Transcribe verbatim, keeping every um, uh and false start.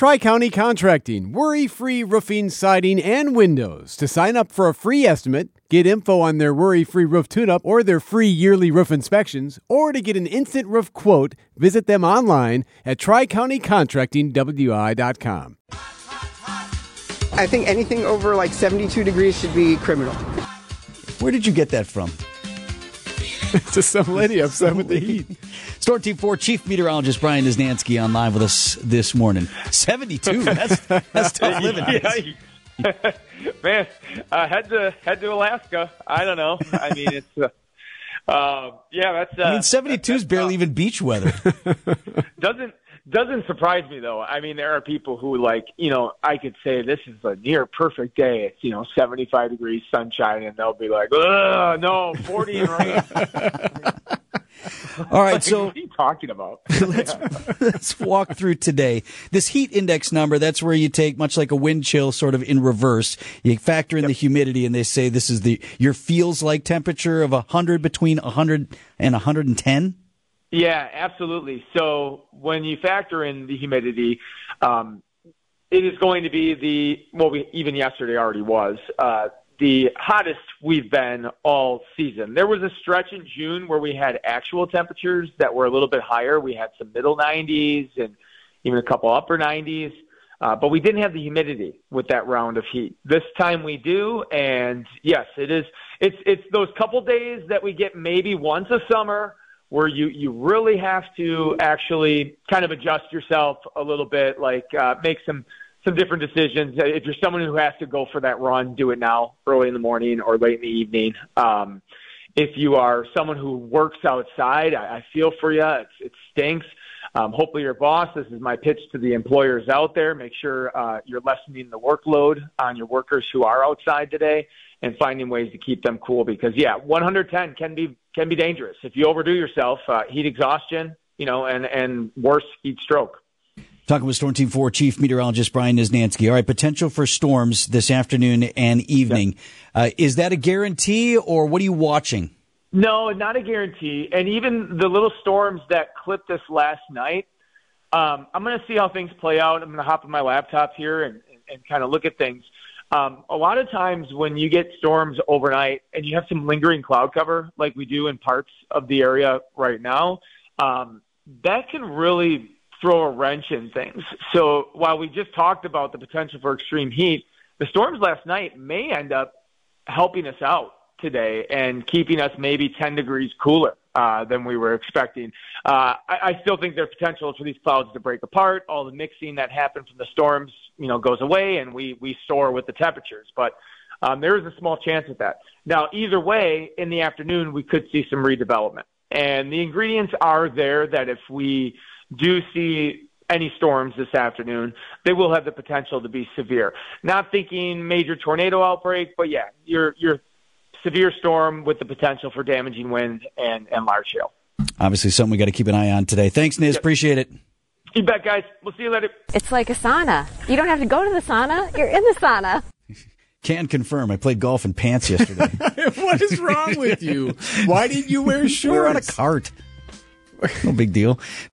Tri-County Contracting, worry-free roofing, siding, and windows. To sign up for a free estimate, get info on their worry-free roof tune-up or their free yearly roof inspections, or to get an instant roof quote, visit them online at tri county contracting w i dot com. I think anything over like seventy-two degrees should be criminal. Where did you get that from? To some lady upset with the heat. Storm Team four Chief Meteorologist Brian Niznansky on live with us this morning. seventy-two, that's, that's tough living. Yeah. Man, uh, head to head to Alaska. I don't know. I mean, it's uh, uh, yeah. That's uh, I mean, seventy-two is barely even beach weather. doesn't doesn't surprise me though. I mean, there are people who like you know I could say this is a near perfect day. It's you know seventy-five degrees, sunshine, and they'll be like, ugh, no, forty and rain. All right, like, so what are you talking about? let's, let's walk through today. This heat index number, that's where you take, much like a wind chill, sort of in reverse. You factor in yep. the humidity, and they say this is the your feels like temperature of one hundred, between one hundred and one hundred ten? Yeah, absolutely. So when you factor in the humidity, um, it is going to be the, well, we, even yesterday already was, uh, the hottest we've been all season. There was a stretch in June where we had actual temperatures that were a little bit higher. We had some middle nineties and even a couple upper nineties, uh, but we didn't have the humidity with that round of heat. This time we do, and yes, it is. It's it's those couple days that we get maybe once a summer where you, you really have to actually kind of adjust yourself a little bit, like uh, make some some different decisions. If you're someone who has to go for that run, do it now, early in the morning or late in the evening. Um, if you are someone who works outside, I, I feel for you. It's, it stinks. Um, hopefully your boss, this is my pitch to the employers out there, make sure uh, you're lessening the workload on your workers who are outside today and finding ways to keep them cool because, yeah, one hundred ten can be can be dangerous. If you overdo yourself, uh, heat exhaustion, you know, and, and worse, heat stroke. Talking with Storm Team four Chief Meteorologist Brian Niznansky. All right, potential for storms this afternoon and evening. Yeah. Uh, is that a guarantee, or what are you watching? No, not a guarantee. And even the little storms that clipped us last night, um, I'm going to see how things play out. I'm going to hop on my laptop here and, and, and kind of look at things. Um, a lot of times when you get storms overnight and you have some lingering cloud cover like we do in parts of the area right now, um, that can really throw a wrench in things. So while we just talked about the potential for extreme heat, the storms last night may end up helping us out today and keeping us maybe ten degrees cooler uh, than we were expecting. Uh, I, I still think there's potential for these clouds to break apart. All the mixing that happened from the storms, you know, goes away, and we, we soar with the temperatures. But um, there is a small chance of that. Now, either way, in the afternoon, we could see some redevelopment. And the ingredients are there that if we do see any storms this afternoon, they will have the potential to be severe. Not thinking major tornado outbreak, but yeah, your your severe storm with the potential for damaging wind and, and large hail. Obviously something we got to keep an eye on today. Thanks, Niz. Yep. Appreciate it. You bet, guys. We'll see you later. It's like a sauna. You don't have to go to the sauna. You're in the sauna. Can confirm. I played golf in pants yesterday. What is wrong with you? Why did you wear shorts? We were on a cart. No big deal.